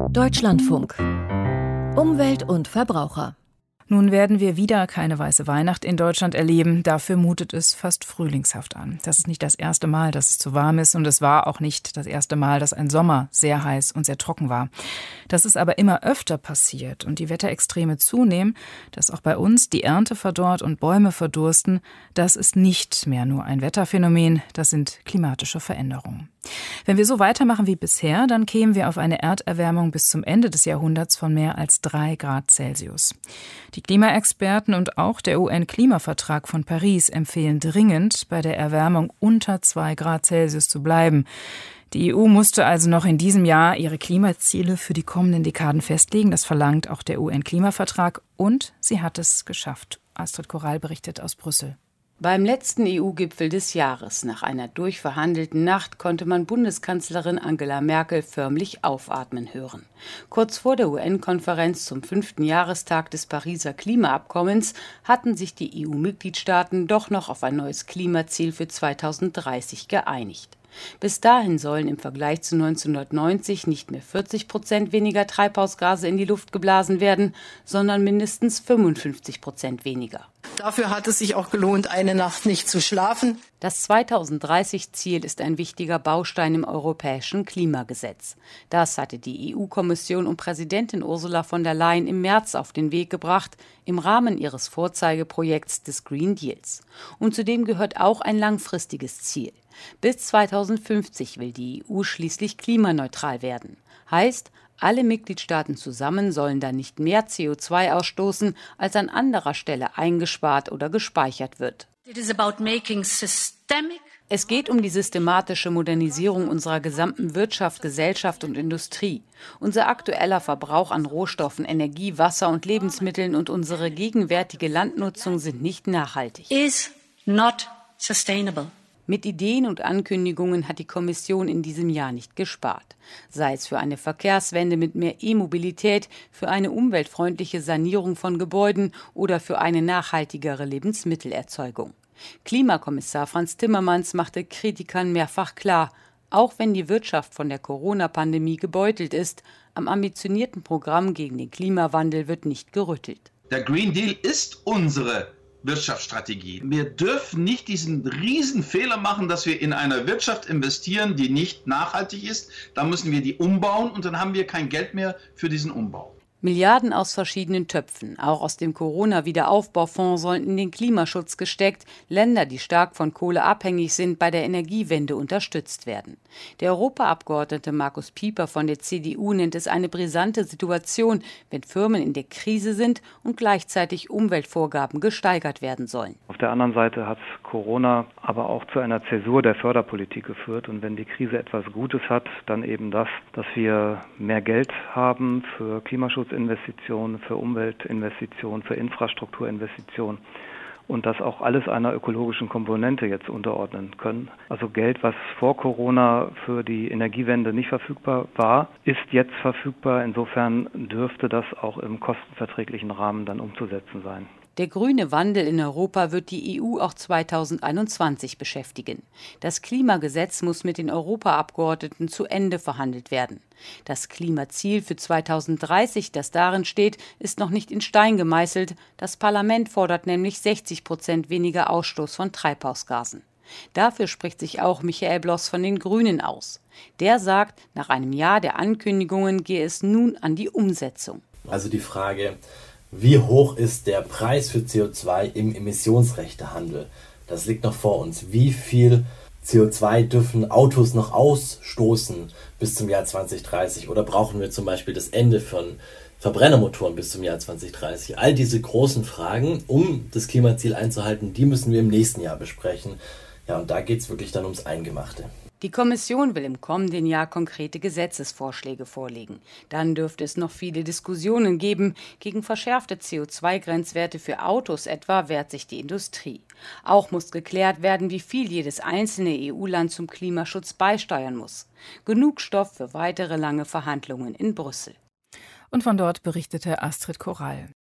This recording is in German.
Deutschlandfunk. Umwelt und Verbraucher. Nun werden wir wieder keine weiße Weihnacht in Deutschland erleben. Dafür mutet es fast frühlingshaft an. Das ist nicht das erste Mal, dass es zu warm ist. Und es war auch nicht das erste Mal, dass ein Sommer sehr heiß und sehr trocken war. Dass es aber immer öfter passiert und die Wetterextreme zunehmen, dass auch bei uns die Ernte verdorrt und Bäume verdursten, das ist nicht mehr nur ein Wetterphänomen, das sind klimatische Veränderungen. Wenn wir so weitermachen wie bisher, dann kämen wir auf eine Erderwärmung bis zum Ende des Jahrhunderts von mehr als 3 Grad Celsius. Die Klimaexperten und auch der UN-Klimavertrag von Paris empfehlen dringend, bei der Erwärmung unter 2 Grad Celsius zu bleiben. Die EU musste also noch in diesem Jahr ihre Klimaziele für die kommenden Dekaden festlegen. Das verlangt auch der UN-Klimavertrag und sie hat es geschafft. Astrid Korall berichtet aus Brüssel. Beim letzten EU-Gipfel des Jahres, nach einer durchverhandelten Nacht, konnte man Bundeskanzlerin Angela Merkel förmlich aufatmen hören. Kurz vor der UN-Konferenz zum 5. Jahrestag des Pariser Klimaabkommens hatten sich die EU-Mitgliedstaaten doch noch auf ein neues Klimaziel für 2030 geeinigt. Bis dahin sollen im Vergleich zu 1990 nicht mehr 40% weniger Treibhausgase in die Luft geblasen werden, sondern mindestens 55% weniger. Dafür hat es sich auch gelohnt, eine Nacht nicht zu schlafen. Das 2030-Ziel ist ein wichtiger Baustein im europäischen Klimagesetz. Das hatte die EU-Kommission und Präsidentin Ursula von der Leyen im März auf den Weg gebracht, im Rahmen ihres Vorzeigeprojekts des Green Deals. Und zudem gehört auch ein langfristiges Ziel. Bis 2050 will die EU schließlich klimaneutral werden. Heißt, alle Mitgliedstaaten zusammen sollen dann nicht mehr CO2 ausstoßen, als an anderer Stelle eingespart oder gespeichert wird. Es geht um die systematische Modernisierung unserer gesamten Wirtschaft, Gesellschaft und Industrie. Unser aktueller Verbrauch an Rohstoffen, Energie, Wasser und Lebensmitteln und unsere gegenwärtige Landnutzung sind nicht nachhaltig. Is not sustainable. Mit Ideen und Ankündigungen hat die Kommission in diesem Jahr nicht gespart. Sei es für eine Verkehrswende mit mehr E-Mobilität, für eine umweltfreundliche Sanierung von Gebäuden oder für eine nachhaltigere Lebensmittelerzeugung. Klimakommissar Frans Timmermans machte Kritikern mehrfach klar, auch wenn die Wirtschaft von der Corona-Pandemie gebeutelt ist, am ambitionierten Programm gegen den Klimawandel wird nicht gerüttelt. Der Green Deal ist unsere Wirtschaftsstrategie. Wir dürfen nicht diesen Riesenfehler machen, dass wir in einer Wirtschaft investieren, die nicht nachhaltig ist. Da müssen wir die umbauen und dann haben wir kein Geld mehr für diesen Umbau. Milliarden aus verschiedenen Töpfen, auch aus dem Corona-Wiederaufbaufonds, sollen in den Klimaschutz gesteckt. Länder, die stark von Kohle abhängig sind, bei der Energiewende unterstützt werden. Der Europaabgeordnete Markus Pieper von der CDU nennt es eine brisante Situation, wenn Firmen in der Krise sind und gleichzeitig Umweltvorgaben gesteigert werden sollen. Auf der anderen Seite hat Corona aber auch zu einer Zäsur der Förderpolitik geführt. Und wenn die Krise etwas Gutes hat, dann eben das, dass wir mehr Geld haben für Klimaschutzinvestitionen, für Umweltinvestitionen, für Infrastrukturinvestitionen und das auch alles einer ökologischen Komponente jetzt unterordnen können. Also Geld, was vor Corona für die Energiewende nicht verfügbar war, ist jetzt verfügbar. Insofern dürfte das auch im kostenverträglichen Rahmen dann umzusetzen sein. Der grüne Wandel in Europa wird die EU auch 2021 beschäftigen. Das Klimagesetz muss mit den Europaabgeordneten zu Ende verhandelt werden. Das Klimaziel für 2030, das darin steht, ist noch nicht in Stein gemeißelt. Das Parlament fordert nämlich 60% weniger Ausstoß von Treibhausgasen. Dafür spricht sich auch Michael Bloss von den Grünen aus. Der sagt, nach einem Jahr der Ankündigungen gehe es nun an die Umsetzung. Also die Frage: Wie hoch ist der Preis für CO2 im Emissionsrechtehandel? Das liegt noch vor uns. Wie viel CO2 dürfen Autos noch ausstoßen bis zum Jahr 2030? Oder brauchen wir zum Beispiel das Ende von Verbrennermotoren bis zum Jahr 2030? All diese großen Fragen, um das Klimaziel einzuhalten, die müssen wir im nächsten Jahr besprechen. Ja, und da geht es wirklich dann ums Eingemachte. Die Kommission will im kommenden Jahr konkrete Gesetzesvorschläge vorlegen. Dann dürfte es noch viele Diskussionen geben. Gegen verschärfte CO2-Grenzwerte für Autos etwa wehrt sich die Industrie. Auch muss geklärt werden, wie viel jedes einzelne EU-Land zum Klimaschutz beisteuern muss. Genug Stoff für weitere lange Verhandlungen in Brüssel. Und von dort berichtete Astrid Korall.